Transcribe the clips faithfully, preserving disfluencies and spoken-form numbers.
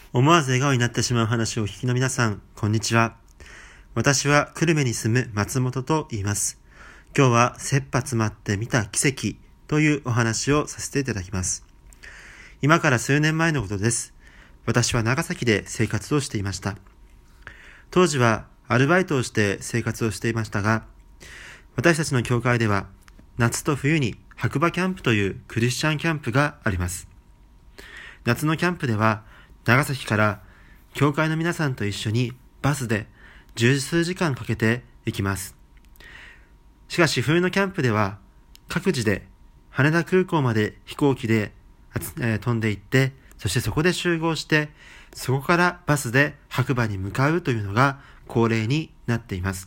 思わず笑顔になってしまう話をお聞きの皆さん、こんにちは。私は久留米に住む松本と言います。今日は切羽詰まって見た奇跡というお話をさせていただきます。今から数年前のことです。私は長崎で生活をしていました。当時はアルバイトをして生活をしていましたが、私たちの教会では夏と冬に白馬キャンプというクリスチャンキャンプがあります。夏のキャンプでは長崎から教会の皆さんと一緒にバスで十数時間かけて行きます。しかし冬のキャンプでは各自で羽田空港まで飛行機で、えー、飛んで行って、そしてそこで集合して、そこからバスで白馬に向かうというのが恒例になっています。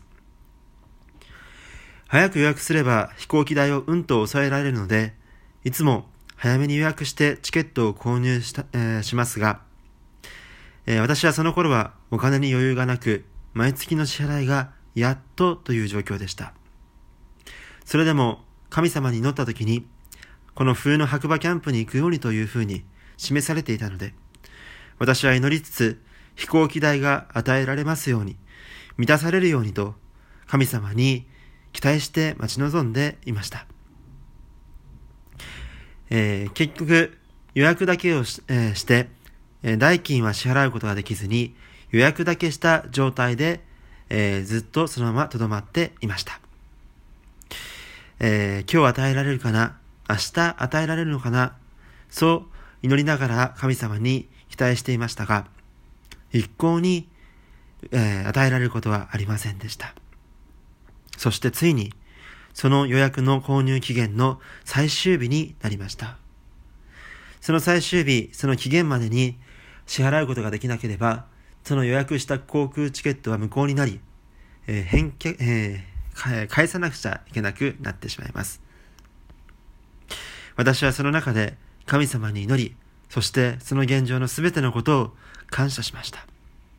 早く予約すれば飛行機代をうんと抑えられるので、いつも早めに予約してチケットを購入した、えー、しますが、えー、私はその頃はお金に余裕がなく、毎月の支払いがやっとという状況でした。それでも神様に祈った時に、この冬の白馬キャンプに行くようにというふうに示されていたので、私は祈りつつ飛行機代が与えられますように、満たされるようにと神様に期待して待ち望んでいました。えー、結局予約だけを し,、えー、して、えー、代金は支払うことができずに、予約だけした状態で、えー、ずっとそのまま留まっていました。えー、今日与えられるかな、明日与えられるのかな、そう祈りながら神様に期待していましたが、一向に、えー、与えられることはありませんでした。そしてついにその予約の購入期限の最終日になりました。その最終日、その期限までに支払うことができなければ、その予約した航空チケットは無効になり、えー返却えー、返さなくちゃいけなくなってしまいます。私はその中で神様に祈り、そしてその現状のすべてのことを感謝しました。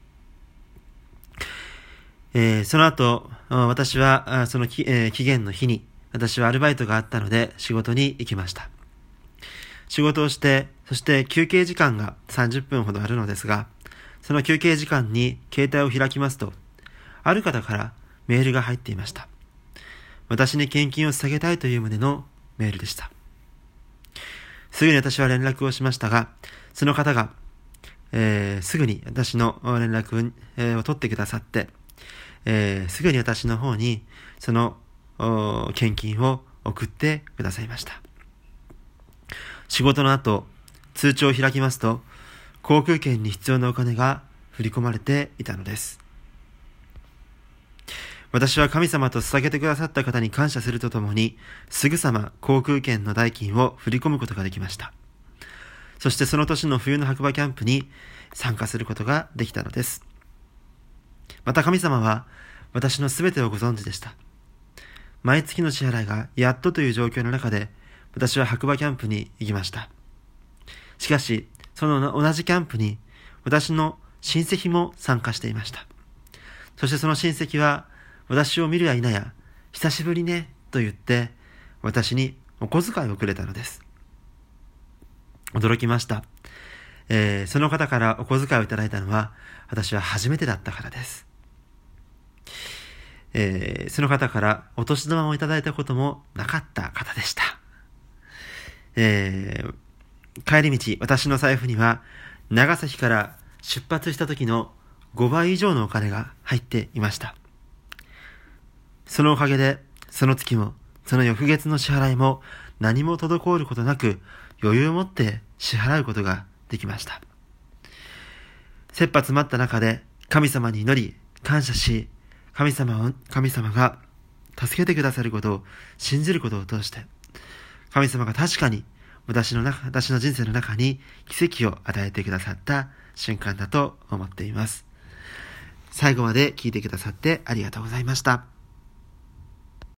えー、その後、私はその期、えー、期限の日に、私はアルバイトがあったので仕事に行きました。仕事をして、そして休憩時間がさんじゅっぷんほどあるのですが、その休憩時間に携帯を開きますと、ある方からメールが入っていました。私に献金を捧げたいという旨のメールでした。すぐに私は連絡をしましたが、その方が、えー、すぐに私の連絡を、えー、取ってくださって、えー、すぐに私の方にその献金を送ってくださいました。仕事の後、通帳を開きますと、航空券に必要なお金が振り込まれていたのです。私は神様と捧げてくださった方に感謝するとともに、すぐさま航空券の代金を振り込むことができました。そしてその年の冬の白馬キャンプに参加することができたのです。また神様は私のすべてをご存知でした。毎月の支払いがやっとという状況の中で、私は白馬キャンプに行きました。しかし、その同じキャンプに私の親戚も参加していました。そしてその親戚は私を見るや否や、久しぶりねと言って私にお小遣いをくれたのです。驚きました。えー、その方からお小遣いをいただいたのは私は初めてだったからです。えー、その方からお年玉をいただいたこともなかった方でした。えー、帰り道、私の財布には長崎から出発した時のごばい以上のお金が入っていました。そのおかげで、その月も、その翌月の支払いも何も滞ることなく余裕を持って支払うことができました。切羽詰まった中で神様に祈り、感謝し、神様を、神様が助けてくださることを信じることを通して、神様が確かに私の中、私の人生の中に奇跡を与えてくださった瞬間だと思っています。最後まで聞いてくださってありがとうございました。